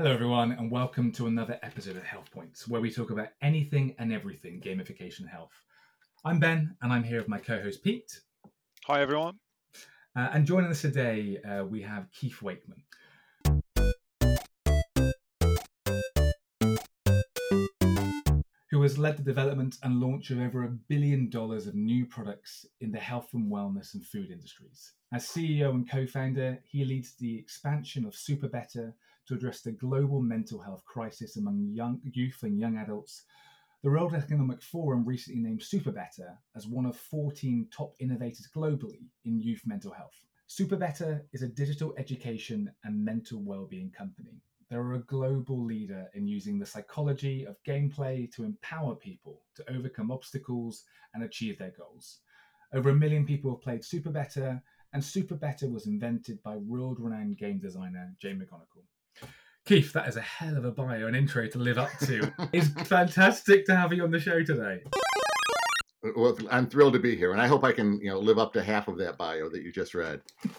Hello, everyone, and welcome to another episode of Health Points, where we talk about anything and everything gamification health. I'm Ben, and I'm here with my co-host Pete. Hi, everyone. And joining us today, we have Keith Wakeman. Who has led the development and launch of over $1 billion of new products in the health and wellness and food industries. As CEO and co-founder, he leads the expansion of SuperBetter to address the global mental health crisis among youth and young adults. The World Economic Forum recently named SuperBetter as one of 14 top innovators globally in youth mental health. SuperBetter is a digital education and mental well-being company. They're a global leader in using the psychology of gameplay to empower people to overcome obstacles and achieve their goals. Over 1 million people have played SuperBetter, and SuperBetter was invented by world-renowned game designer Jane McGonigal. Keith, that is a hell of a bio and intro to live up to. It's fantastic to have you on the show today. Well, I'm thrilled to be here, and I hope I can, live up to half of that bio that you just read.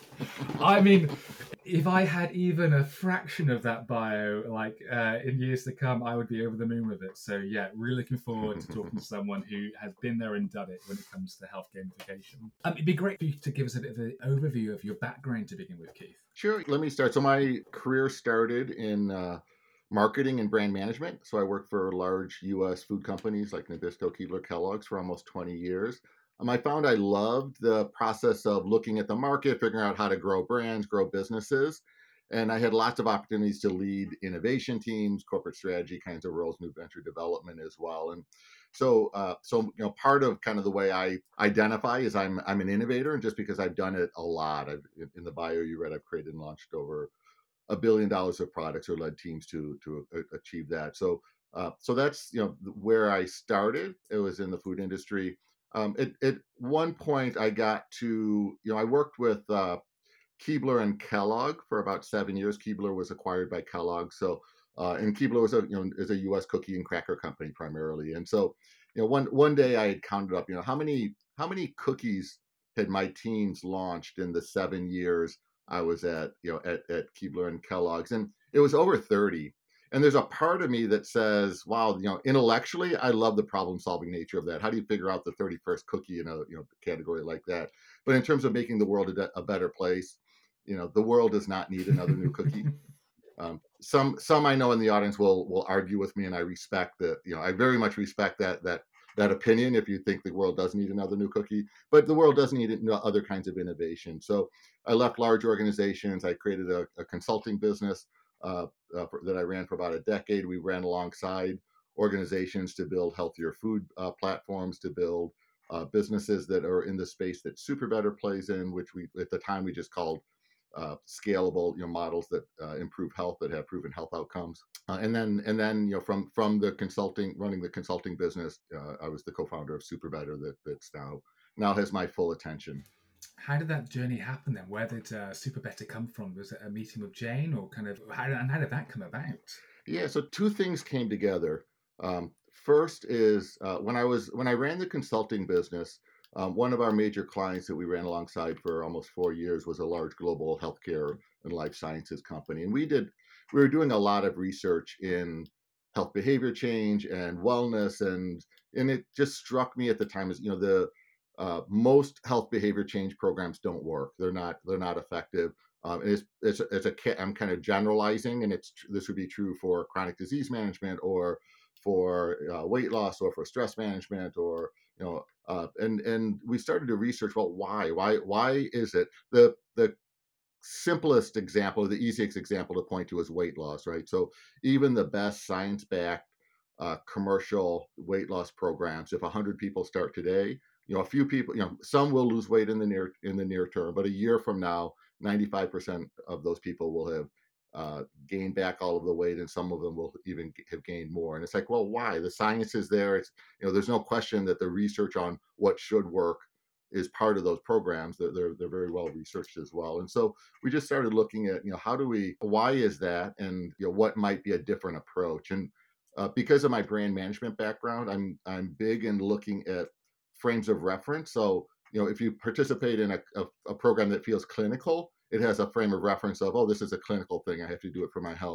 I mean, if I had even a fraction of that bio, in years to come, I would be over the moon with it. So yeah, really looking forward to talking to someone who has been there and done it when it comes to health gamification. It'd be great for you to give us a bit of an overview of your background to begin with, Keith. Sure. Let me start. So my career started in marketing and brand management. So I worked for large U.S. food companies like Nabisco, Keebler, Kellogg's for almost 20 years. I found I loved the process of looking at the market, figuring out how to grow brands, grow businesses. And I had lots of opportunities to lead innovation teams, corporate strategy kinds of roles, new venture development as well. And so part of kind of the way I identify is I'm an innovator, and just because I've done it a lot, in the bio you read, I've created and launched over $1 billion of products or led teams to achieve that. So that's where I started. It was in the food industry. At one point, I got to I worked with Keebler and Kellogg for about 7 years. Keebler was acquired by Kellogg, so and Keebler was is a U.S. cookie and cracker company primarily. And so one day I had counted up how many cookies had my teams launched in the 7 years I was at Keebler and Kellogg's, and it was over 30. And there's a part of me that says, wow, intellectually, I love the problem-solving nature of that. How do you figure out the 31st cookie in a category like that? But in terms of making the world a better place, the world does not need another new cookie. Some I know in the audience will argue with me, and I respect that. I very much respect that opinion. If you think the world does need another new cookie, but the world does need other kinds of innovation. So I left large organizations. I created a consulting business that I ran for about a decade. We ran alongside organizations to build healthier food platforms, to build businesses that are in the space that SuperBetter plays in, which we at the time we just called scalable models that improve health, that have proven health outcomes. And then from the consulting, running the consulting business, I was the co-founder of SuperBetter that's now has my full attention. How did that journey happen then? Where did SuperBetter come from? Was it a meeting with Jane, or how did that come about? Yeah, so two things came together. First is when I ran the consulting business, one of our major clients that we ran alongside for almost 4 years was a large global healthcare and life sciences company, and we were doing a lot of research in health behavior change and wellness, and it just struck me at the time as the most health behavior change programs don't work. They're not effective. I'm kind of generalizing, and this would be true for chronic disease management, or for weight loss, or for stress management, or and we started to research, well, why is it the simplest example, the easiest example to point to is weight loss, right? So even the best science-backed commercial weight loss programs, if 100 people start today, a few people, some will lose weight in the near term, but a year from now, 95% of those people will have gained back all of the weight, and some of them will even have gained more. And it's like, well, why? The science is there. It's there's no question that the research on what should work is part of those programs. They're very well researched as well. And so we just started looking at why is that, and what might be a different approach. And because of my brand management background, I'm big in looking at frames of reference. So if you participate in a program that feels clinical, it has a frame of reference of, oh, this is a clinical thing, I have to do it for my health.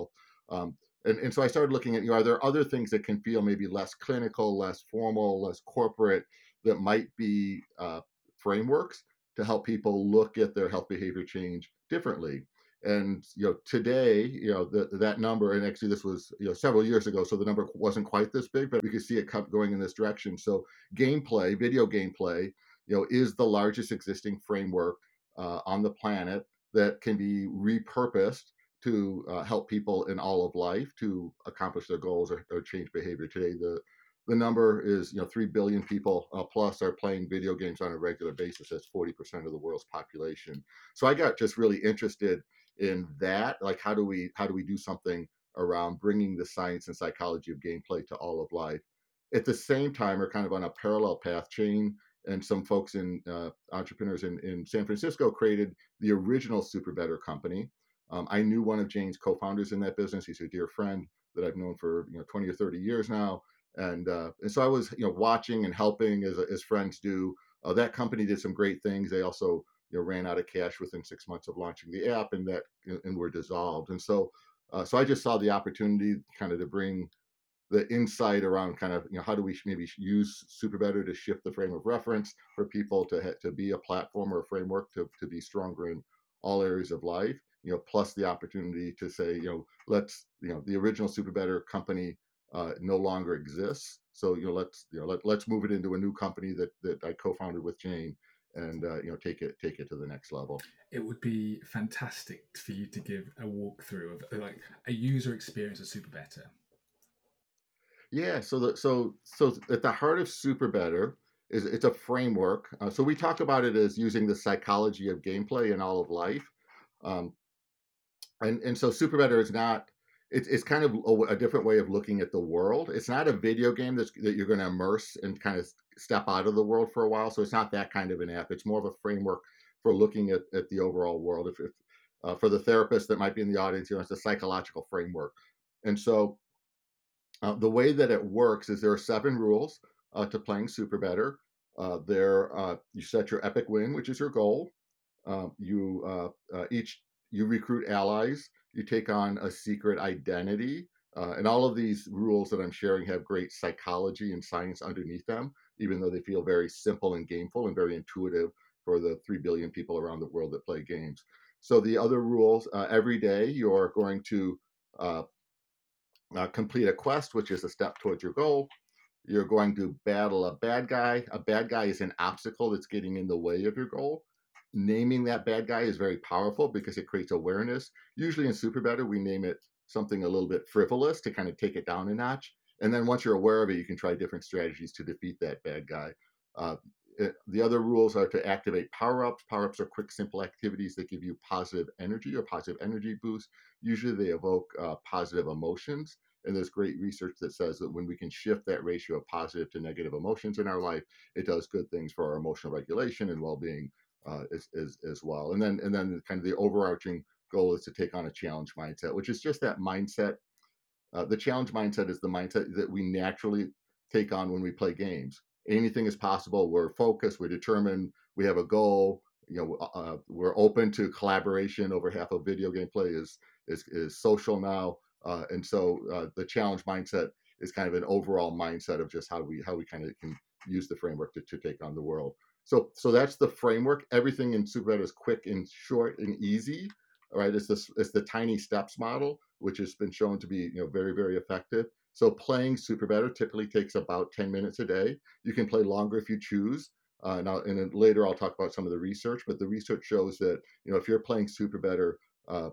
And so I started looking at, are there other things that can feel maybe less clinical, less formal, less corporate, that might be frameworks to help people look at their health behavior change differently. And today, that number, and actually this was several years ago, so the number wasn't quite this big, but we could see it going in this direction. So gameplay, video gameplay, is the largest existing framework on the planet that can be repurposed to help people in all of life to accomplish their goals or change behavior. Today, the number is 3 billion people plus are playing video games on a regular basis. That's 40% of the world's population. So I got just really interested in that. Like, how do we do something around bringing the science and psychology of gameplay to all of life? At the same time, we're kind of on a parallel path. Jane and some folks in entrepreneurs in San Francisco created the original SuperBetter company. I knew one of Jane's co-founders in that business. He's a dear friend that I've known for 20 or 30 years now, and so I was watching and helping as friends do. That company did some great things. They also ran out of cash within 6 months of launching the app, and were dissolved. And so I just saw the opportunity kind of to bring the insight around kind of how do we maybe use SuperBetter to shift the frame of reference for people to be a platform or a framework to be stronger in all areas of life, plus the opportunity to say, let's, the original SuperBetter company no longer exists. So, let's move it into a new company that I co-founded with Jane, and take it to the next level. It would be fantastic for you to give a walkthrough of like a user experience of SuperBetter. Yeah, so at the heart of SuperBetter is it's a framework. So we talk about it as using the psychology of gameplay in all of life. Um, and so SuperBetter is not. It's kind of a different way of looking at the world. It's not a video game that you're going to immerse and kind of step out of the world for a while. So it's not that kind of an app. It's more of a framework for looking at the overall world. If for the therapist that might be in the audience, it's a psychological framework. And so the way that it works is there are 7 rules to playing SuperBetter. You set your epic win, which is your goal. You recruit allies. You take on a secret identity. And all of these rules that I'm sharing have great psychology and science underneath them, even though they feel very simple and gameful and very intuitive for the 3 billion people around the world that play games. So the other rules, every day you're going to complete a quest, which is a step towards your goal. You're going to battle a bad guy. A bad guy is an obstacle that's getting in the way of your goal. Naming that bad guy is very powerful because it creates awareness. Usually in SuperBetter, we name it something a little bit frivolous to kind of take it down a notch. And then once you're aware of it, you can try different strategies to defeat that bad guy. The other rules are to activate power-ups. Power-ups are quick, simple activities that give you positive energy or positive energy boost. Usually they evoke positive emotions. And there's great research that says that when we can shift that ratio of positive to negative emotions in our life, it does good things for our emotional regulation and well-being as well. And then kind of the overarching goal is to take on a challenge mindset, which is just that mindset. The challenge mindset is the mindset that we naturally take on when we play games. Anything is possible. We're focused. We're determined. We have a goal. We're open to collaboration. Over half of video game play is social now, and so the challenge mindset is kind of an overall mindset of just how we kind of can use the framework to take on the world. So that's the framework. Everything in SuperBetter is quick and short and easy. Right? It's the tiny steps model, which has been shown to be very, very effective. So playing SuperBetter typically takes about 10 minutes a day. You can play longer if you choose. And then later I'll talk about some of the research, but the research shows that if you're playing SuperBetter on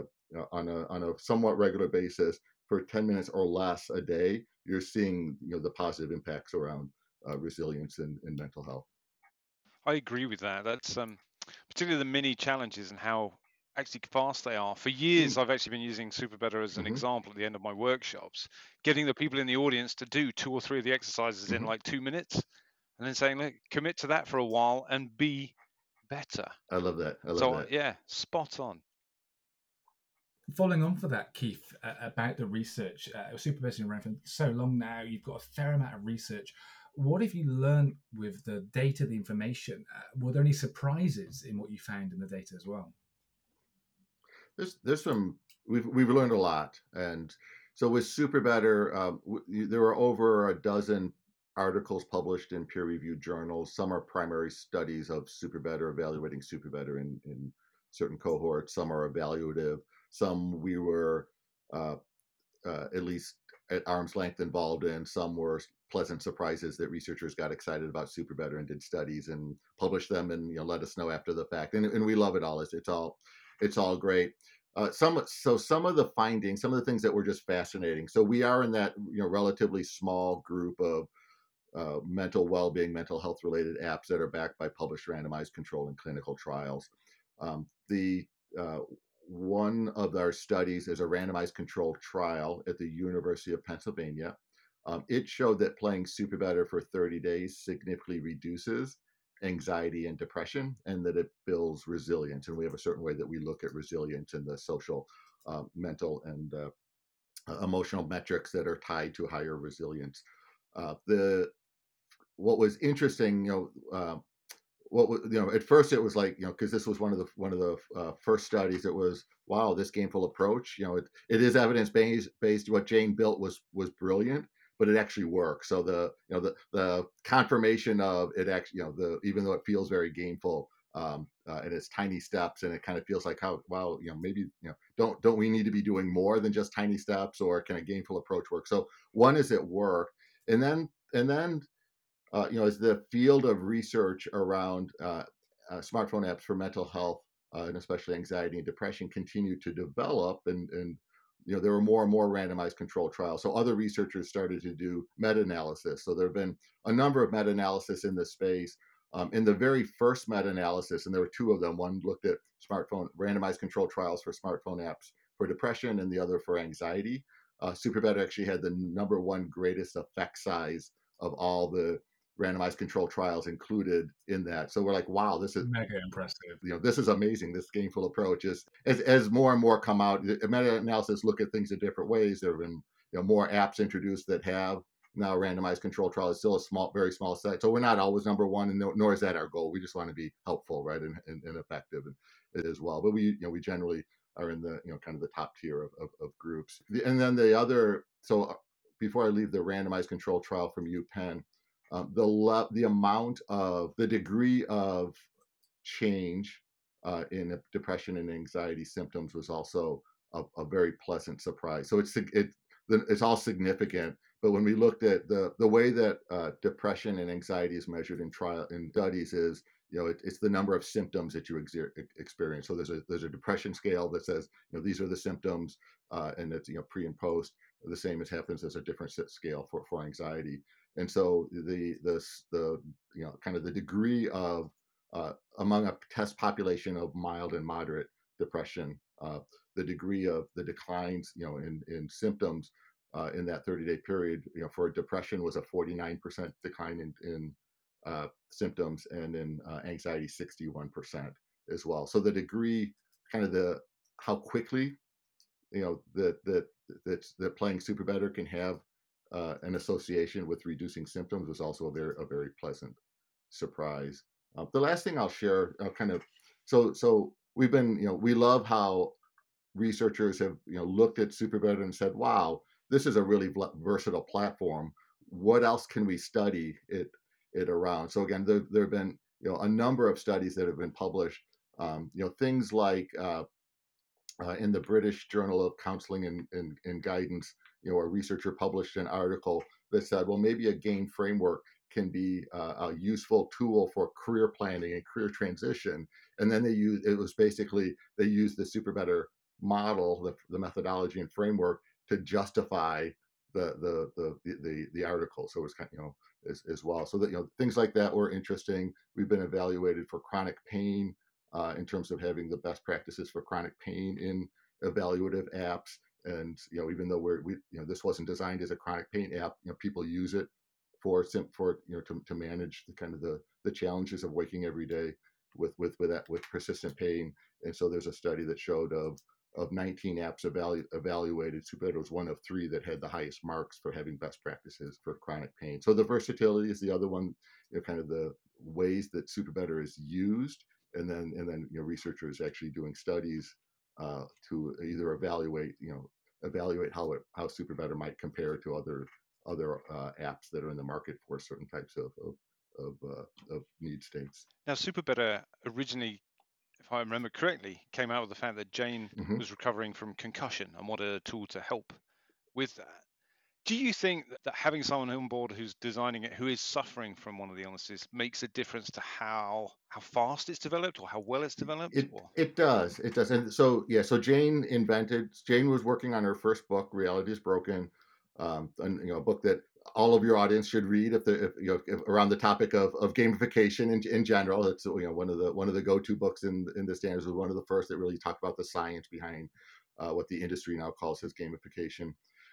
a somewhat regular basis for 10 minutes or less a day, you're seeing the positive impacts around resilience and mental health. I agree with that. That's particularly the mini challenges and how actually fast they are. For years, I've actually been using SuperBetter as an example at the end of my workshops, getting the people in the audience to do 2 or 3 of the exercises in like 2 minutes, and then saying, look, commit to that for a while and be better. I love that. I love that. Yeah, spot on. Following on for that, Keith, about the research, SuperBetter's been around for so long now. You've got a fair amount of research. What have you learned with the data, the information? Were there any surprises in what you found in the data as well? There's some we've learned a lot. And so with SuperBetter, there were over a dozen articles published in peer-reviewed journals. Some are primary studies of SuperBetter, evaluating SuperBetter in certain cohorts. Some are evaluative. Some we were uh, at least at arm's length involved in. Some were pleasant surprises that researchers got excited about SuperBetter and did studies and published them, and let us know after the fact. And we love it all. It's all great. Some of the findings, some of the things that were just fascinating. So we are in that relatively small group of mental well-being, mental health related apps that are backed by published randomized control and clinical trials. The One of our studies is a randomized controlled trial at the University of Pennsylvania. It showed that playing SuperBetter for 30 days significantly reduces anxiety and depression, and that it builds resilience. And we have a certain way that we look at resilience in the social, mental, and emotional metrics that are tied to higher resilience. The What was interesting, at first it was like, because this was one of the first studies that was, wow, this gameful approach, it is evidence based. What Jane built was brilliant, but it actually works. So the confirmation of it actually, even though it feels very gameful, and it's tiny steps, and it kind of feels like, how, wow, maybe, don't we need to be doing more than just tiny steps, or can a gameful approach work? So one is it worked, and then as the field of research around smartphone apps for mental health, and especially anxiety and depression, continued to develop, and there were more and more randomized control trials. So other researchers started to do meta-analysis. So there have been a number of meta-analysis in this space. In the very first meta-analysis, and there were two of them, one looked at smartphone randomized control trials for smartphone apps for depression, and the other for anxiety. SuperBetter actually had the number one greatest effect size of all the randomized control trials included in that. So we're like, wow, this is mega impressive. this is amazing. This gameful approach is, as more and more come out, meta-analysis look at things in different ways. There have been more apps introduced that have now randomized control trial. Is still a very small set. So we're not always number one, and nor is that our goal. We just want to be helpful, right, and effective as well. But we generally are in the kind of the top tier of groups. And then the other, so before I leave the randomized control trial from UPenn, the amount of the degree of change in depression and anxiety symptoms was also a very pleasant surprise. So it's all significant. But when we looked at the way that depression and anxiety is measured in studies is, it's the number of symptoms that you experience. So there's a depression scale that says, these are the symptoms, and it's pre and post. The same as happens as a different scale for anxiety. And so the kind of the degree of among a test population of mild and moderate depression, the degree of the declines, in symptoms in that 30-day period, for depression was a 49% decline in symptoms, and in anxiety 61% as well. So the degree, kind of how quickly, that playing SuperBetter can have an association with reducing symptoms was also a very pleasant surprise. The last thing I'll share, so we've been, we love how researchers have, looked at SuperBetter and said, wow, this is a really versatile platform. What else can we study it around? So again, there have been, a number of studies that have been published, things like in the British Journal of Counseling and Guidance, a researcher published an article that said, well, maybe a game framework can be a useful tool for career planning and career transition. And then they used the SuperBetter model, the methodology and framework, to justify the article. So it was kind of, as well. So that, things like that were interesting. We've been evaluated for chronic pain, in terms of having the best practices for chronic pain in evaluative apps. And even though this wasn't designed as a chronic pain app, people use it for to manage the kind of the challenges of waking every day with persistent pain. And so there's a study that showed of 19 apps evaluated, SuperBetter was one of 3 that had the highest marks for having best practices for chronic pain. So the versatility is the other one, kind of the ways that SuperBetter is used. And then researchers actually doing studies to either evaluate how Super Better might compare to other apps that are in the market for certain types of need states. Now, Super Better originally, if I remember correctly, came out of the fact that Jane was recovering from concussion and wanted a tool to help with that. Do you think that having someone on board who's designing it, who is suffering from one of the illnesses, makes a difference to how fast it's developed or how well it's developed? It does. And so Jane was working on her first book, Reality is Broken, and a book that all of your audience should read if around the topic of gamification in general. It's one of the go-to books in the standards. Was one of the first that really talked about the science behind what the industry now calls as gamification.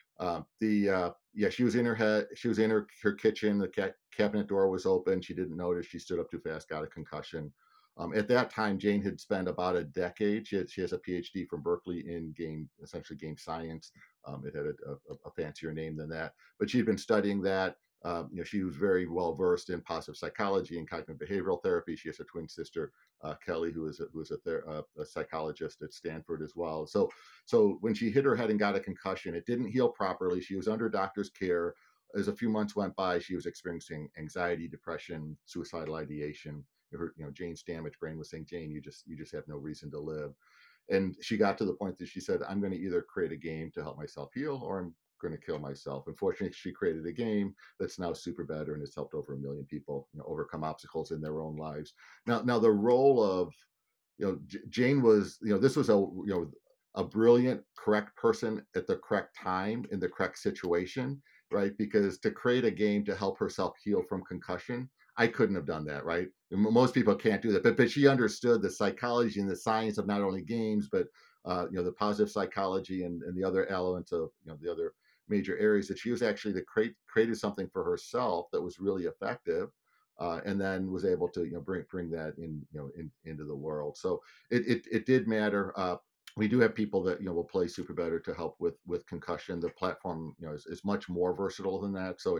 She was in her kitchen. The cabinet door was open. She didn't notice. She stood up too fast, got a concussion. At that time, Jane had spent about a decade. She has a PhD from Berkeley in essentially game science. It had a fancier name than that, but she'd been studying that. She was very well versed in positive psychology and cognitive behavioral therapy. She has a twin sister, Kelly, who is a psychologist at Stanford as well. So when she hit her head and got a concussion, it didn't heal properly. She was under doctor's care. As a few months went by, she was experiencing anxiety, depression, suicidal ideation. Jane's damaged brain was saying, Jane, you just have no reason to live. And she got to the point that she said, I'm going to either create a game to help myself heal, or I'm going to kill myself. Unfortunately, she created a game that's now Super Better and has helped over 1 million people overcome obstacles in their own lives. Now the role of Jane was this was a brilliant, correct person at the correct time in the correct situation, right? Because to create a game to help herself heal from concussion, I couldn't have done that, right? Most people can't do that, but she understood the psychology and the science of not only games, but the positive psychology and the other elements of the other major areas, that she was actually created something for herself that was really effective, and then was able to bring that into the world. So it did matter. We do have people that will play Super Better to help with concussion. The platform is much more versatile than that. So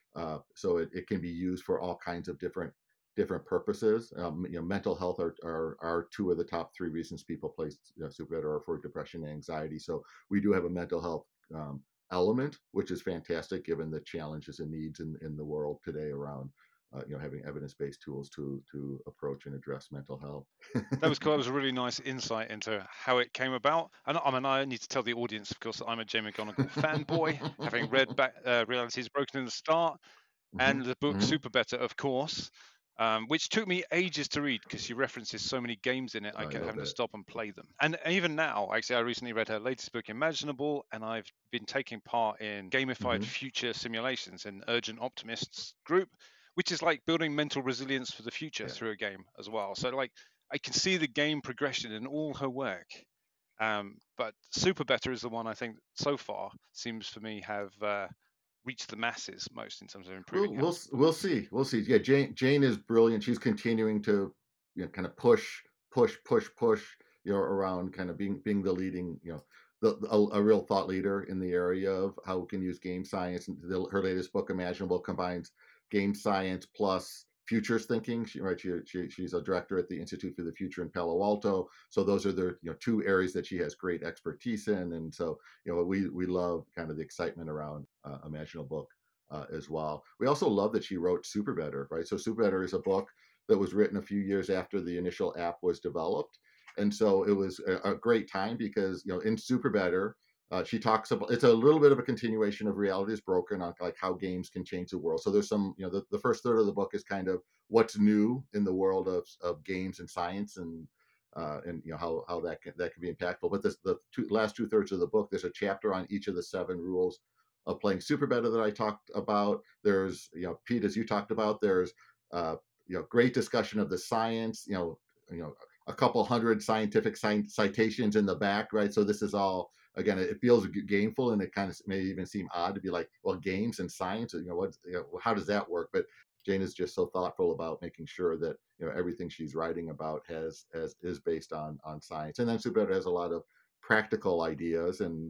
it can be used for all kinds of different purposes. Mental health are two of the top 3 reasons people play Super Better, or for depression and anxiety. So we do have a mental health element, which is fantastic given the challenges and needs in the world today around having evidence-based tools to approach and address mental health. That was cool. That was a really nice insight into how it came about. And I need to tell the audience, of course, that I'm a Jane McGonigal fanboy, having read Reality is Broken in the start, and the book Super Better, of course, which took me ages to read because she references so many games in it. I kept having to stop and play them. And even now, actually, I recently read her latest book, Imaginable, and I've been taking part in gamified future simulations in Urgent Optimists group, which is like building mental resilience for the future through a game as well. So I can see the game progression in all her work. But Super Better is the one I think so far seems for me have reached the masses most in terms of improving health. We'll see. Yeah, Jane is brilliant. She's continuing to kind of push around kind of being the leading a real thought leader in the area of how we can use game science. And her latest book, Imaginable, combines game science plus futures thinking. She's a director at the Institute for the Future in Palo Alto. So those are the 2 areas that she has great expertise in. And so we love kind of the excitement around Imaginable as well. We also love that she wrote Super Better, right? So Super Better is a book that was written a few years after the initial app was developed. And so it was a great time because in Super Better, she talks about, it's a little bit of a continuation of Reality is Broken on like how games can change the world. So there's some, the first third of the book is kind of what's new in the world of games and science, and how that can be impactful. But the last 2/3 of the book, there's a chapter on each of the 7 rules of playing Super Better that I talked about. There's Pete, as you talked about, there's great discussion of the science. A couple hundred scientific citations in the back, right? So this is all, again, it feels gameful, and it kind of may even seem odd to be like, well, games and science, how does that work? But Jane is just so thoughtful about making sure that everything she's writing about is based on science. And then Super Better has a lot of practical ideas and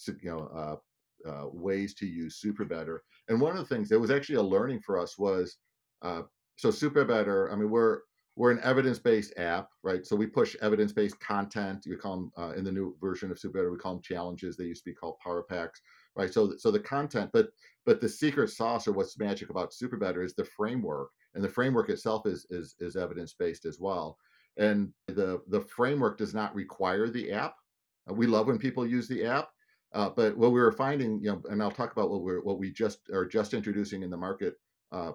ways to use Super Better. And one of the things that was actually a learning for us was so Super Better. I mean, we're an evidence-based app, right? So we push evidence-based content. You call them in the new version of SuperBetter, we call them challenges. They used to be called Power Packs, right? So the content, but the secret sauce, or what's magic about SuperBetter, is the framework, and the framework itself is evidence-based as well. And the framework does not require the app. We love when people use the app, but what we were finding, and I'll talk about what we just are just introducing in the market uh,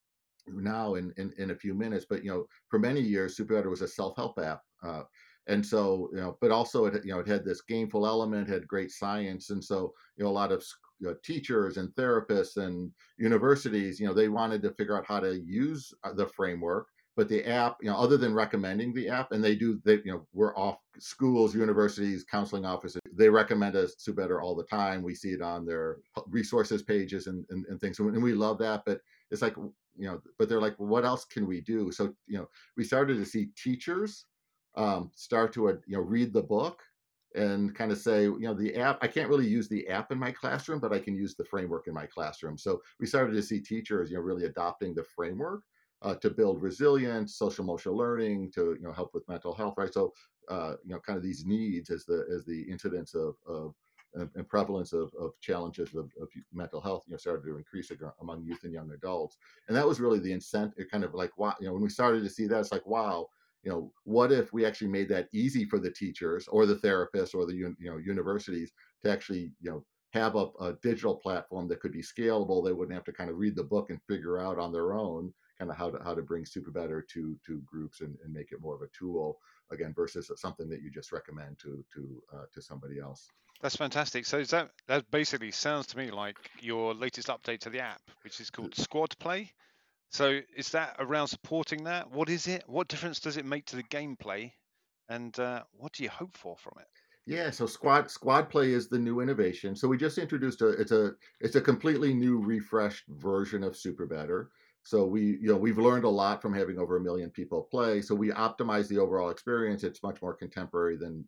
now in a few minutes. But for many years, SuperBetter was a self-help app, and so but also it had this gameful element, had great science, and so a lot of teachers and therapists and universities, they wanted to figure out how to use the framework. But the app, other than recommending the app, and we're off schools, universities, counseling offices, they recommend us SuperBetter all the time. We see it on their resources pages and things, and we love that. But it's like, but they're like, well, what else can we do? So, we started to see teachers start to, read the book and kind of say, the app, I can't really use the app in my classroom, but I can use the framework in my classroom. So we started to see teachers, really adopting the framework to build resilience, social emotional learning, to, help with mental health, right? So, kind of these needs as the incidence of and prevalence of challenges of mental health, started to increase among youth and young adults. And that was really the incentive, kind of like, wow, when we started to see that, it's like, wow, what if we actually made that easy for the teachers or the therapists or the universities to actually, have a digital platform that could be scalable. They wouldn't have to kind of read the book and figure out on their own kind of how to bring SuperBetter to groups and make it more of a tool, again, versus something that you just recommend to somebody else. That's fantastic. So that basically sounds to me like your latest update to the app, which is called Squad Play. So is that around supporting that? What is it? What difference does it make to the gameplay? And what do you hope for from it? Yeah, so Squad Play is the new innovation. So we just introduced it's a completely new, refreshed version of SuperBetter. So we've learned a lot from having over 1 million people play. So we optimize the overall experience. It's much more contemporary than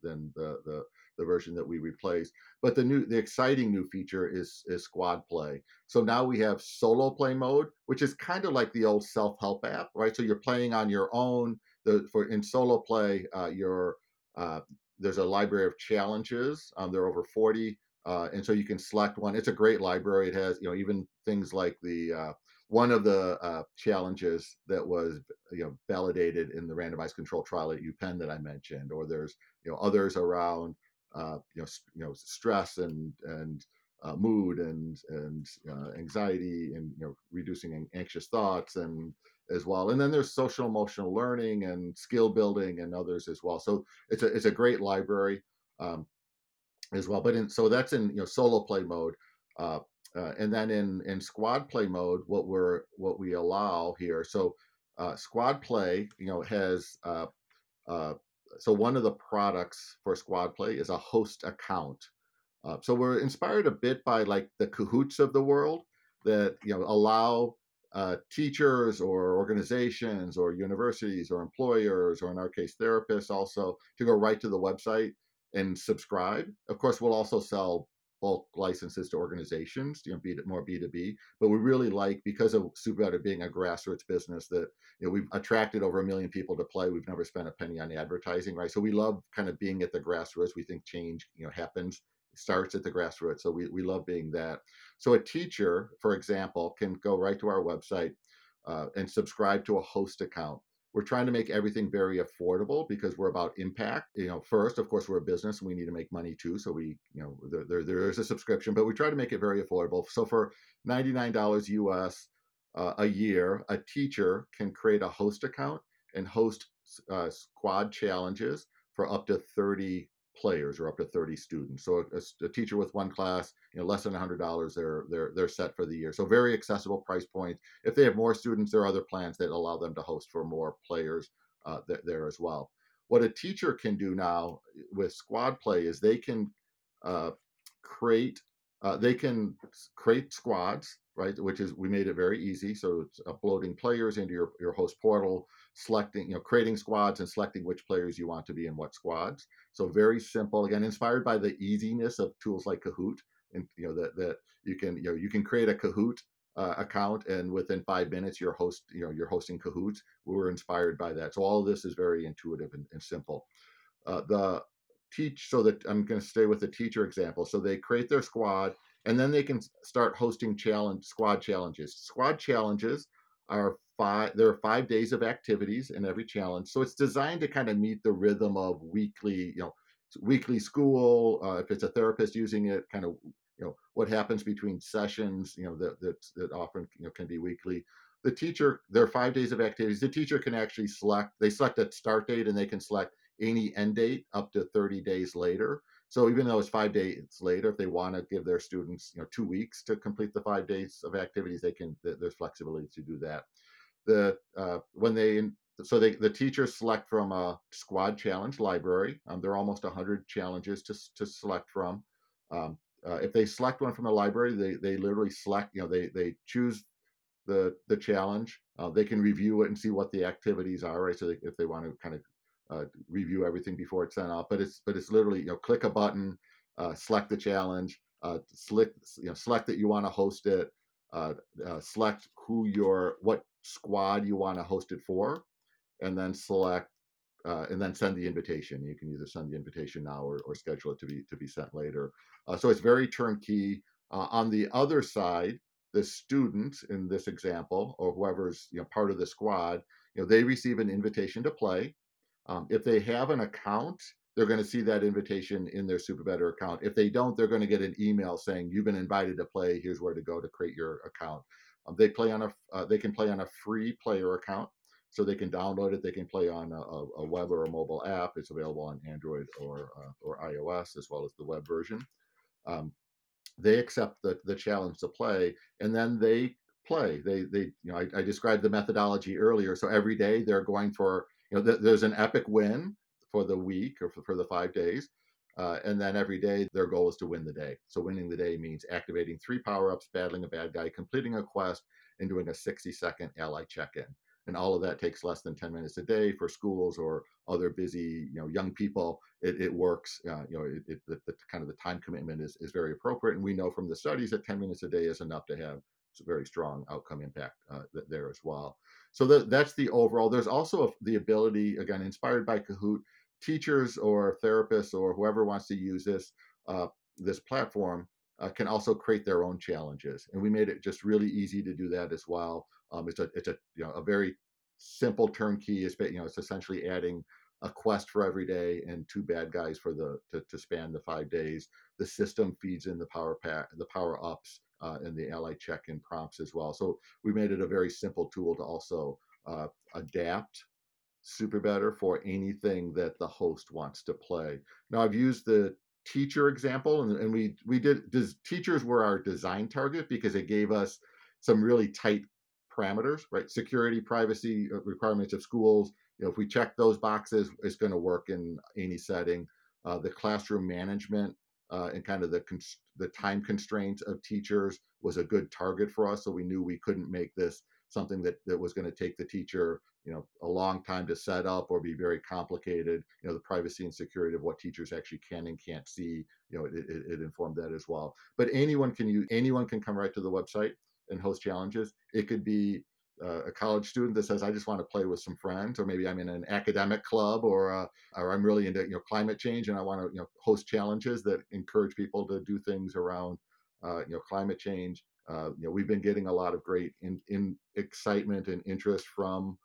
the version that we replaced. But the exciting new feature is Squad Play. So now we have solo play mode, which is kind of like the old self-help app, right? So you're playing on your own. In solo play, there's a library of challenges. There are over 40, and so you can select one. It's a great library. It has, even things like the one of the challenges that was, validated in the randomized control trial at UPenn that I mentioned, or there's, others around, stress and mood and anxiety and reducing anxious thoughts and as well. And then there's social emotional learning and skill building and others as well. So it's a great library as well. But so that's in solo play mode. And then in squad play mode, what we allow here. So squad play, has so one of the products for squad play is a host account. So we're inspired a bit by like the Kahoots of the world that allow teachers or organizations or universities or employers, or in our case therapists, also to go right to the website and subscribe. Of course, we'll also sell bulk licenses to organizations, more B2B. But we really like, because of SuperBetter being a grassroots business, that we've attracted over 1 million people to play. We've never spent a penny on advertising, right? So we love kind of being at the grassroots. We think change happens, starts at the grassroots. So we love being that. So a teacher, for example, can go right to our website and subscribe to a host account. We're trying to make everything very affordable because we're about impact. First, of course, we're a business and we need to make money too. So there is a subscription, but we try to make it very affordable. So for $99 US a year, a teacher can create a host account and host squad challenges for up to 30 players or up to 30 students. So a teacher with one class, less than $100, they're set for the year. So very accessible price point. If they have more students, there are other plans that allow them to host for more players there as well. What a teacher can do now with squad play is they can create squads, right? Which is, we made it very easy. So it's uploading players into your host portal, selecting, creating squads and selecting which players you want to be in what squads. So very simple, again, inspired by the easiness of tools like Kahoot, and that you can create a Kahoot account, and within 5 minutes you're hosting Kahoots. We were inspired by that. So all of this is very intuitive and simple. So that I'm going to stay with the teacher example. So they create their squad, and then they can start hosting squad challenges. Squad challenges are there are 5 days of activities in every challenge. So it's designed to kind of meet the rhythm of weekly school. If it's a therapist using it, kind of what happens between sessions, that often can be weekly. The teacher, there are 5 days of activities. The teacher can actually select a start date, and they can select any end date up to 30 days later. So even though it's 5 days later, if they want to give their students 2 weeks to complete the 5 days of activities, there's flexibility to do that. The teachers select from a squad challenge library. There are almost 100 challenges to select from. If they select one from the library, they literally select. They choose the challenge. They can review it and see what the activities are, right? So if they want to kind of review everything before it's sent off, but it's literally click a button, select the challenge, select that you want to host it, select what squad you want to host it for, and then select and then send the invitation. You can either send the invitation now or schedule it to be sent later. So it's very turnkey. On the other side, the student in this example, or whoever's part of the squad, they receive an invitation to play. If they have an account, they're going to see that invitation in their SuperBetter account. If they don't, they're going to get an email saying you've been invited to play. Here's where to go to create your account. They can play on a free player account, so they can download it. They can play on a web or a mobile app. It's available on Android or iOS, as well as the web version. They accept the challenge to play, and then they play. I described the methodology earlier. So every day they're going for there's an epic win for the week or for the 5 days. And then every day their goal is to win the day. So winning the day means activating 3 power-ups, battling a bad guy, completing a quest, and doing a 60-second ally check-in. And all of that takes less than 10 minutes a day. For schools or other busy young people. It works. The kind of the time commitment is very appropriate. And we know from the studies that 10 minutes a day is enough to have a very strong outcome impact there as well. So that's the overall. There's also the ability, again, inspired by Kahoot, teachers or therapists or whoever wants to use this platform can also create their own challenges, and we made it just really easy to do that as well. It's a very simple turnkey. It's essentially adding a quest for every day and 2 bad guys to span the 5 days. The system feeds in the power ups, and the ally check-in prompts as well. So we made it a very simple tool to also adapt SuperBetter for anything that the host wants to play. Now I've used the teacher example, and we did. Teachers were our design target because it gave us some really tight parameters, right? Security, privacy requirements of schools. If we check those boxes, it's going to work in any setting. The classroom management and kind of the time constraints of teachers was a good target for us. So we knew we couldn't make this something that was going to take the teacher a long time to set up or be very complicated. The privacy and security of what teachers actually can and can't see, it informed that as well. But anyone can come right to the website and host challenges. It could be a college student that says, I just want to play with some friends, or maybe I'm in an academic club, or I'm really into climate change and I want to host challenges that encourage people to do things around climate change. We've been getting a lot of great in excitement and interest from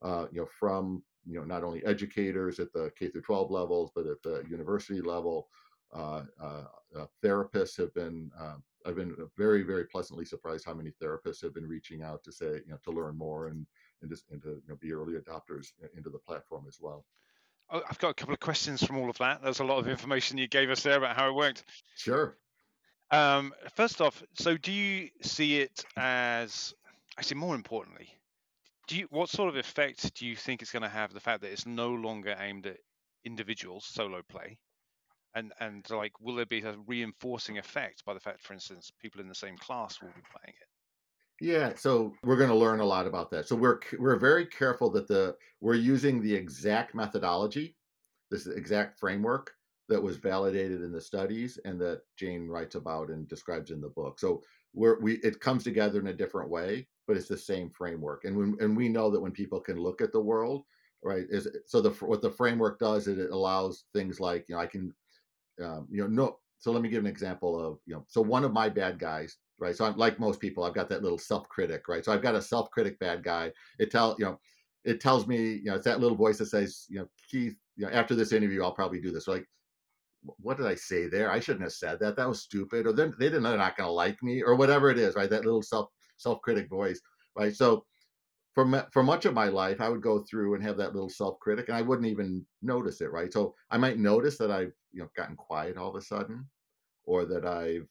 not only educators at the K through 12 levels, but at the university level. Therapists have been. I've been very, very pleasantly surprised how many therapists have been reaching out to say, to learn more and to be early adopters into the platform as well. I've got a couple of questions from all of that. There's a lot of information you gave us there about how it worked. Sure. First off, so do you see it as, actually more importantly, what sort of effect do you think it's going to have, the fact that it's no longer aimed at individuals, solo play? And like, will there be a reinforcing effect by the fact, for instance, people in the same class will be playing it? Yeah, so we're going to learn a lot about that. So we're very careful that we're using the exact methodology, this exact framework that was validated in the studies and that Jane writes about and describes in the book. So it comes together in a different way, but it's the same framework. And we know that when people can look at the world, right, what the framework does is it allows things like, I can, no. So let me give an example of, so one of my bad guys, right? So I'm like most people, I've got that little self-critic, right? So I've got a self-critic bad guy. It tells me, it's that little voice that says, Keith, after this interview, I'll probably do this. So like, what did I say there? I shouldn't have said that. That was stupid. Or then they're not going to like me, or whatever it is, right? That little self-critic voice, right? So for much of my life, I would go through and have that little self-critic, and I wouldn't even notice it, right? So I might notice that I've gotten quiet all of a sudden, or that I've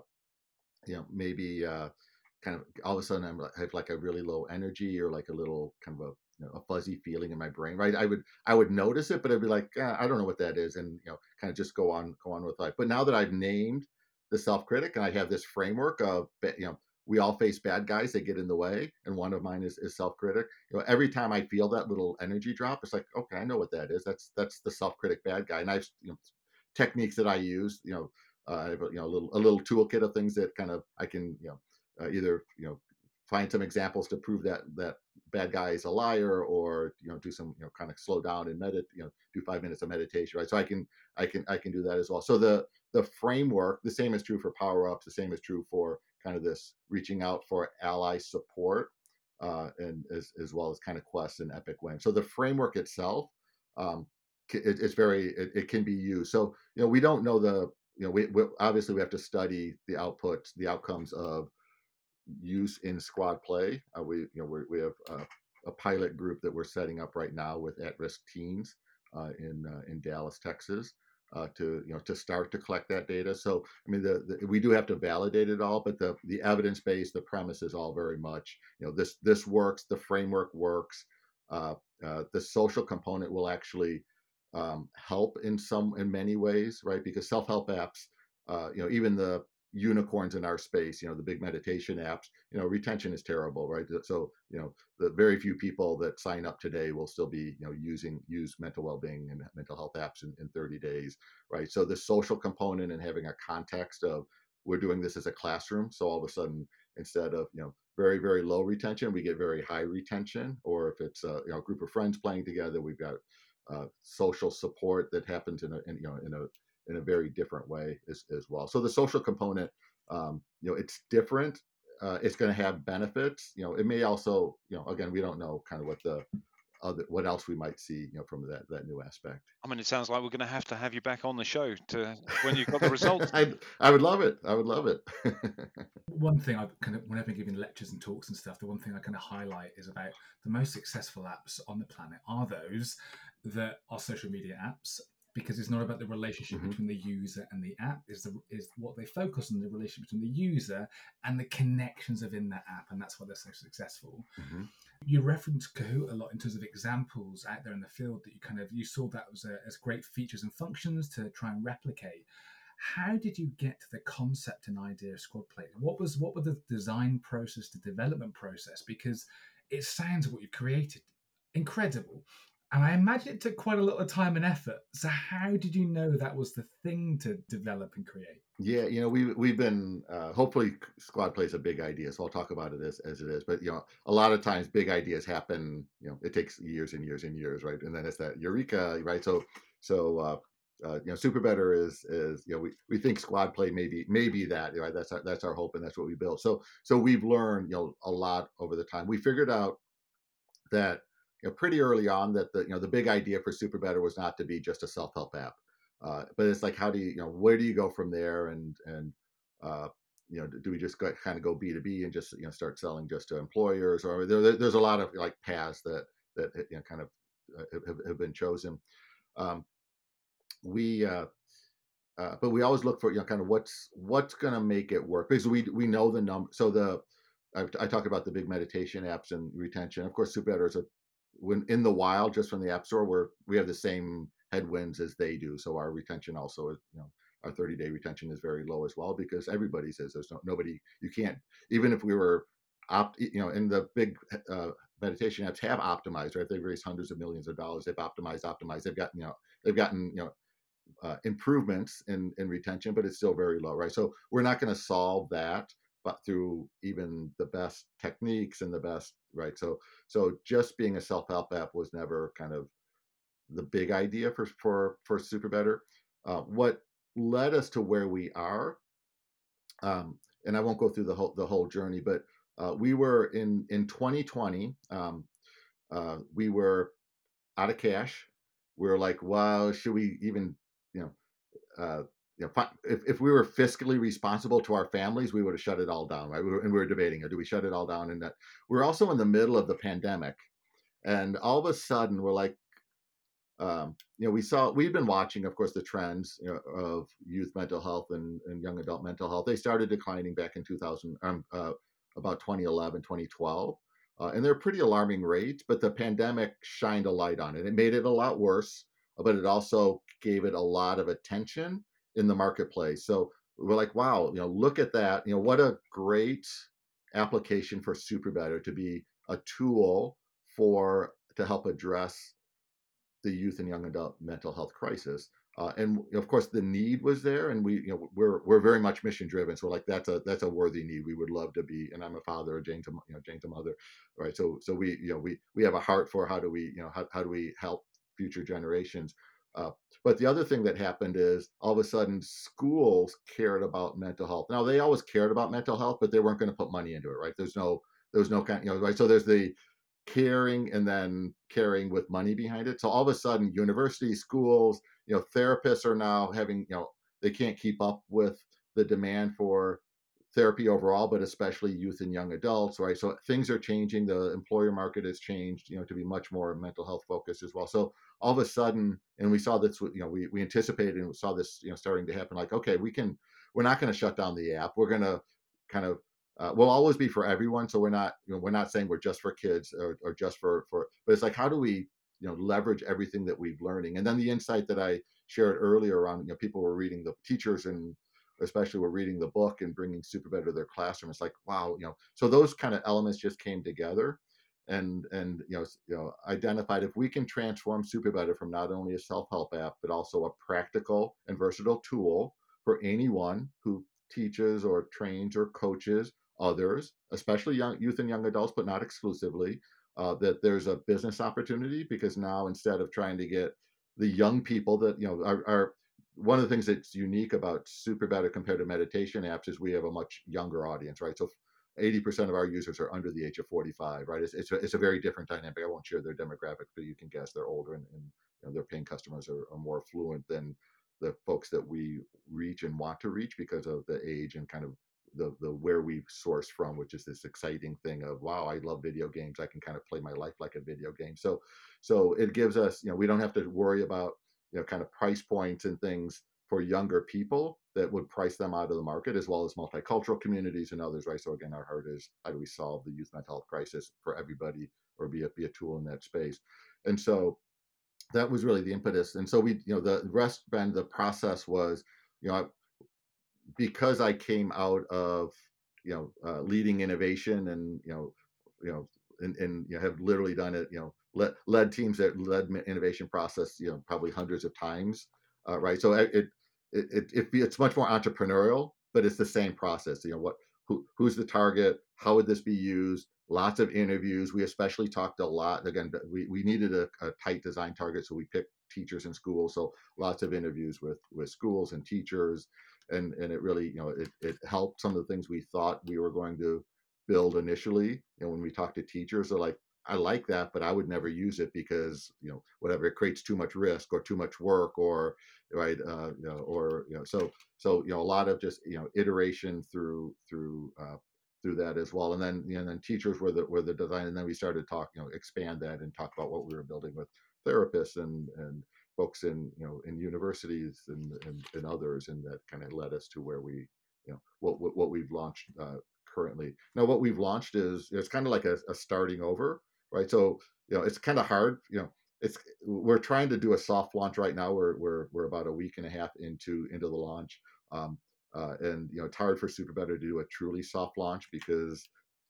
maybe kind of all of a sudden I have like a really low energy, or like a little kind of a fuzzy feeling in my brain, right? I would notice it, but I'd be like, I don't know what that is, and kind of just go on with life. But now that I've named the self-critic and I have this framework of, we all face bad guys that get in the way, and one of mine is self-critic. Every time I feel that little energy drop, it's like, okay, I know what that is. That's the self-critic bad guy, and I've techniques that I use. I have a little toolkit of things that kind of I can either find some examples to prove that bad guy is a liar, or do some kind of slow down and do 5 minutes of meditation, right? So I can do that as well. So the framework, the same is true for power ups, the same is true for kind of this reaching out for ally support, and as well as kind of quests and epic wins. So the framework itself, it can be used. So we don't know we obviously we have to study the outcomes of use in squad play. We have a pilot group that we're setting up right now with at-risk teens in Dallas, Texas, to start to collect that data. So I mean, we do have to validate it all, but the evidence base, the premise is all very much this works. The framework works. The social component will actually help in many ways, right? Because self-help apps, even the unicorns in our space, the big meditation apps, retention is terrible, right? So, the very few people that sign up today will still be, use mental well-being and mental health apps in 30 days, right? So the social component and having a context of, we're doing this as a classroom. So all of a sudden, instead of, very, very low retention, we get very high retention. Or if it's a group of friends playing together, we've got social support that happens in a very different way as well. So the social component, it's different. It's going to have benefits. It may also, again, we don't know kind of what else we might see, from that new aspect. I mean, it sounds like we're going to have you back on the show when you've got the results. I would love it. I would love it. One thing I kind of, when I've been giving lectures and talks and stuff, the one thing I kind of highlight is about the most successful apps on the planet are those that are social media apps, because it's not about the relationship between the user and the app. Is what they focus on, the relationship between the user and the connections within that app, and that's why they're so successful. You reference Kahoot a lot in terms of examples out there in the field that you saw that as great features and functions to try and replicate. How did you get to the concept and idea of squad play? What were the design process, the development process? Because it sounds what you've created incredible. And I imagine it took quite a lot of time and effort. So how did you know that was the thing to develop and create? Yeah, we've been hopefully squad play is a big idea, so I'll talk about it as it is. But a lot of times big ideas happen. It takes years and years and years, right? And then it's that eureka, right? So Super Better is we think squad play maybe that, right? That's our hope, and that's what we built. So we've learned a lot over the time. We figured out that pretty early on that the big idea for Super Better was not to be just a self-help app, but it's like, how do where do you go from there, and do we just kind of go B2B and just start selling just to employers, or there's a lot of like paths that kind of have been chosen. But we always look for kind of what's going to make it work, because we know the number. So I talk about the big meditation apps and retention. Of course, Super Better is when in the wild, just from the App Store, we have the same headwinds as they do. So our retention also is, our 30-day retention is very low as well, because everybody says there's nobody, you can't, even if we were and the big meditation apps have optimized, right? They've raised hundreds of millions of dollars. They've optimized. They've gotten improvements in retention, but it's still very low, right? So we're not going to solve that, but through even the best techniques and the best, right? So just being a self-help app was never kind of the big idea for SuperBetter. What led us to where we are, and I won't go through the whole journey, but we were in 2020. We were out of cash. We were like, wow, should we even, you know, if we were fiscally responsible to our families, we would have shut it all down, right? And we were debating, do we shut it all down? And that we're also in the middle of the pandemic, and all of a sudden we're like, we've been watching, of course, the trends of youth mental health and young adult mental health. They started declining back in 2000, about 2011, 2012. And they're pretty alarming rates, but the pandemic shined a light on it. It made it a lot worse, but it also gave it a lot of attention in the marketplace. So we're like, wow, look at that. What a great application for SuperBetter to be a tool to help address the youth and young adult mental health crisis. And of course, the need was there, and we're very much mission driven. So like that's a worthy need. We would love to be, and I'm a father, Jane's a mother, right? So we have a heart for how do we help future generations. But the other thing that happened is all of a sudden schools cared about mental health. Now they always cared about mental health, but they weren't going to put money into it, right? There was no kind, right? So there's the caring and then caring with money behind it. So all of a sudden, universities, schools, therapists are now having, they can't keep up with the demand for therapy overall, but especially youth and young adults, right? So things are changing. The employer market has changed, to be much more mental health focused as well. So all of a sudden, and we saw this, we anticipated and saw this, starting to happen. Like, okay, we're not going to shut down the app. We're going to kind of will always be for everyone. So we're not saying we're just for kids or just for, but it's like, how do we, leverage everything that we've learning? And then the insight that I shared earlier around, people were reading, the teachers and especially were reading the book and bringing SuperBetter to their classroom. It's like, wow, so those kind of elements just came together and identified if we can transform SuperBetter from not only a self-help app, but also a practical and versatile tool for anyone who teaches or trains or coaches others, especially youth and young adults, but not exclusively, that there's a business opportunity, because now instead of trying to get the young people that, are one of the things that's unique about SuperBetter compared to meditation apps is we have a much younger audience, right? So 80% of our users are under the age of 45, right? It's a very different dynamic. I won't share their demographic, but you can guess they're older and their paying customers are more affluent than the folks that we reach and want to reach because of the age and kind of the where we source from, which is this exciting thing of, wow, I love video games. I can kind of play my life like a video game. So it gives us, we don't have to worry about, kind of price points and things for younger people that would price them out of the market, as well as multicultural communities and others, right? So again, our heart is, how do we solve the youth mental health crisis for everybody, or be a tool in that space? And so that was really the impetus. And so we, the rest, Ben, the process was, because I came out of leading innovation and have literally done it, led teams that led innovation process, probably hundreds of times, right? So it's much more entrepreneurial, but it's the same process. Who's the target? How would this be used? Lots of interviews. We especially talked a lot. Again, we needed a tight design target, so we picked teachers in schools. So lots of interviews with schools and teachers, and it really, it helped some of the things we thought we were going to build initially. When we talked to teachers, they're like, I like that, but I would never use it because, whatever, it creates too much risk or too much work, or right, so a lot of just iteration through that as well. And then teachers were the design, and then we started to talk, expand that and talk about what we were building with therapists and folks in in universities and others, and that kind of led us to where we what we've launched currently. Now what we've launched is, it's kind of like a starting over, right? So it's kind of hard, we're trying to do a soft launch right now. We're about a week and a half into the launch, and it's hard for SuperBetter to do a truly soft launch because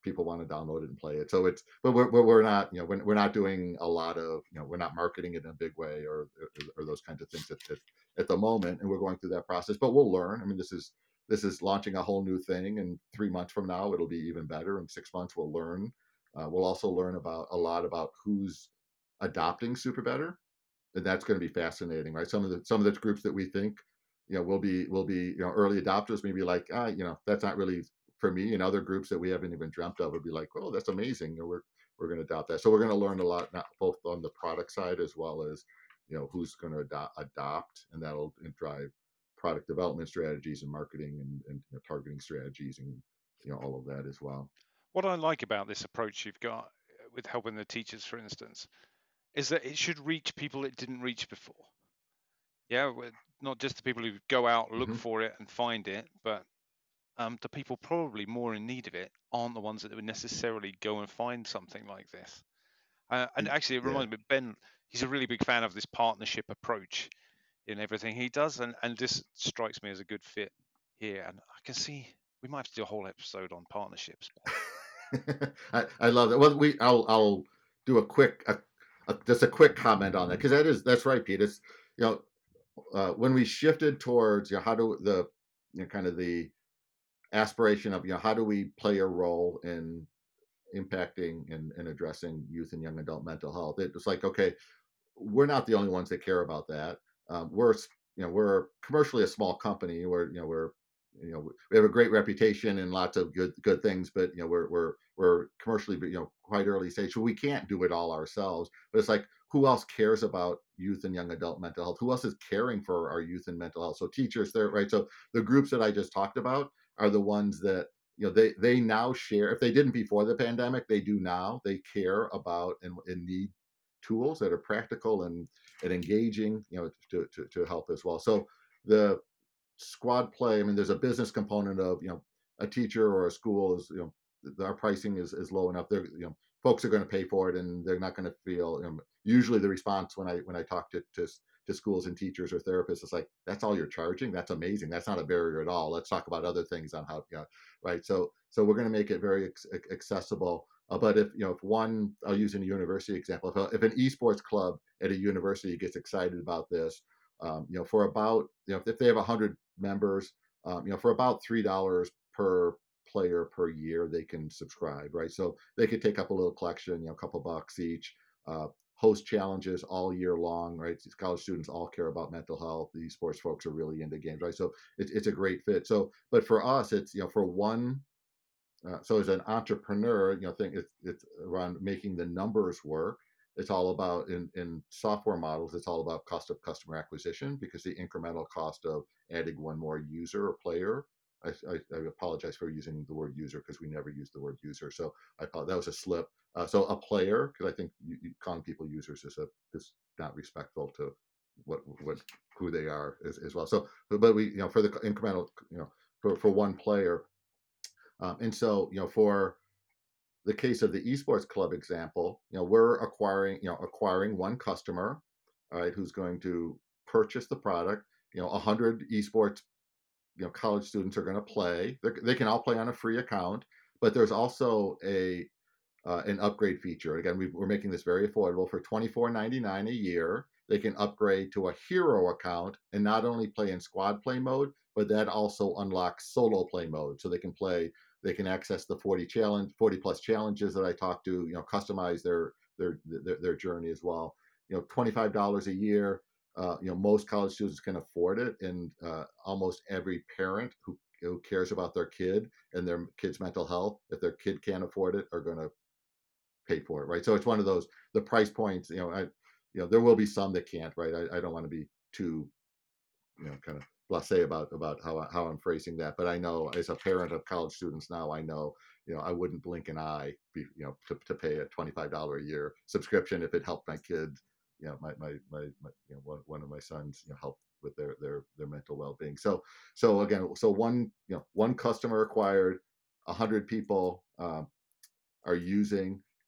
people want to download it and play it. So but we're not, we're not doing a lot of, we're not marketing it in a big way or those kinds of things at the moment. And we're going through that process, but we'll learn. I mean, this is launching a whole new thing, and 3 months from now, it'll be even better. In 6 months, we'll learn. We'll also learn about a lot about who's adopting Super Better, and that's going to be fascinating, right? Some of the groups that we think, will be early adopters, maybe like, that's not really for me, and other groups that we haven't even dreamt of would be like, oh, that's amazing. We're going to adopt that. So we're going to learn a lot, not both on the product side as well as, who's going to adopt, and that'll drive product development strategies and marketing and targeting strategies and all of that as well. What I like about this approach you've got with helping the teachers, for instance, is that it should reach people it didn't reach before. Yeah, not just the people who go out, look for it and find it, but the people probably more in need of it aren't the ones that would necessarily go and find something like this. And actually, it reminds me, Ben, he's a really big fan of this partnership approach in everything he does, and this strikes me as a good fit here. And I can see we might have to do a whole episode on partnerships. I love that. Well, I'll do a quick just a quick comment on that, because that's right, Pete. It's when we shifted towards how do the kind of the aspiration of how do we play a role in impacting and addressing youth and young adult mental health. It's like, okay, we're not the only ones that care about that. We're commercially a small company. We have a great reputation and lots of good things, but we're commercially, quite early stage, so we can't do it all ourselves. But it's like, who else cares about youth and young adult mental health? Who else is caring for our youth and mental health? So teachers, there, right? So the groups that I just talked about are the ones that they now share. If they didn't before the pandemic, they do now. They care about and need tools that are practical and engaging, to help as well. So the squad play, I mean, there's a business component of, a teacher or a school is, our pricing is low enough. They're, folks are going to pay for it, and they're not going to feel, usually the response when I talk to schools and teachers or therapists, it's like, that's all you're charging? That's amazing. That's not a barrier at all. Let's talk about other things on how, right. So we're going to make it very accessible. But if one, I'll use a university example. If an esports club at a university gets excited about this, for about, if they have 100 members, for about $3 per player per year, they can subscribe, right? So they could take up a little collection, a couple bucks each, host challenges all year long, right? These college students all care about mental health. These sports folks are really into games, right? So it's a great fit. So, but for us, it's, for one, so as an entrepreneur, think it's around making the numbers work. It's all about in software models. It's all about cost of customer acquisition, because the incremental cost of adding one more user or player. I apologize for using the word user, because we never use the word user. So I thought that was a slip. So a player, because I think you calling people users is not respectful to who they are as well. So, but we, for the incremental, for one player. And so, for the case of the esports club example, we're acquiring one customer, all right, who's going to purchase the product. 100 esports, college students are going to play. They can all play on a free account, but there's also an upgrade feature. Again, we're making this very affordable. For $24.99 a year, they can upgrade to a hero account and not only play in squad play mode, but that also unlocks solo play mode. So they can access the 40 plus challenges that I talked to, customize their journey as well. $25 a year. Most college students can afford it, and almost every parent who cares about their kid and their kid's mental health, if their kid can't afford it, are going to pay for it, right? So it's one of those, the price points, there will be some that can't, right? I don't want to be too, kind of blasé about how I'm phrasing that, but I know as a parent of college students now, I know, I wouldn't blink an eye, to pay a $25 a year subscription if it helped my kid, my one of my sons, help with their mental well-being. So again, one customer acquired, 100 people are using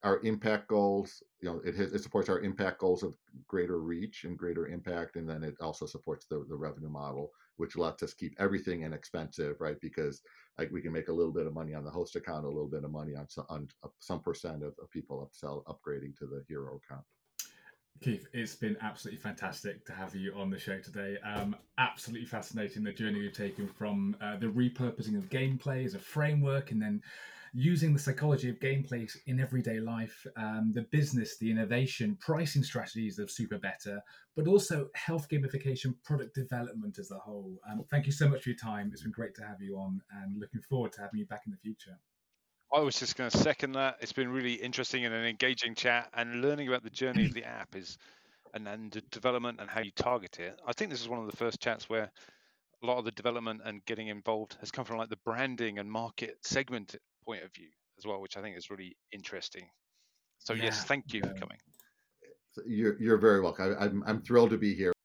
our impact goals. It supports our impact goals of greater reach and greater impact, and then it also supports the revenue model, which lets us keep everything inexpensive, right? Because like we can make a little bit of money on the host account, a little bit of money on some percent of people upgrading to the hero account. Keith, it's been absolutely fantastic to have you on the show today. Absolutely fascinating, the journey you've taken from the repurposing of gameplay as a framework, and then using the psychology of gameplay in everyday life, the business, the innovation, pricing strategies of SuperBetter, but also health gamification, product development as a whole. Thank you so much for your time. It's been great to have you on, and looking forward to having you back in the future. I was just going to second that. It's been really interesting and an engaging chat, and learning about the journey of the app and the development and how you target it. I think this is one of the first chats where a lot of the development and getting involved has come from like the branding and market segment point of view as well, which I think is really interesting. So yes, thank you for coming. You're very welcome. I'm thrilled to be here.